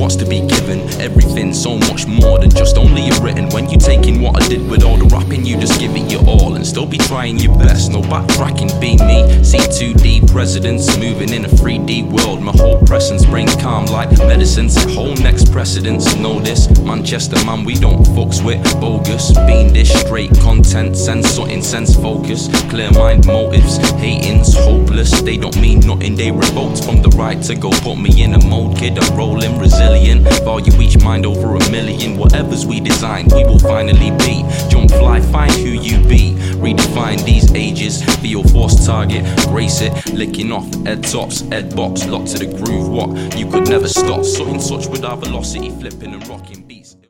what's to be given. Everything so much more than just only a written. When you taking what I did with all the rapping, you just give it your all and still be trying your best. No backtracking, be me. C2D presidents moving in a 3D world. My whole presence bring calm like medicine. Set whole next precedence. Know this, Manchester man, we don't fucks with bogus. Fiendish, straight content, sense something, sense focus. Clear mind motives, hating's hopeless. They don't mean nothing, they revolt from the right to go put me in a mode. Kid, I'm rolling, resilient. Value each mind over a million. Whatever's we design, we will finally be. Jump, fly, find who you be. Redefine these ages, be your force target. Grace it, licking off head tops, head bops. Locked to the groove, what? You could never stop. So in touch with our velocity, flipping and rocking.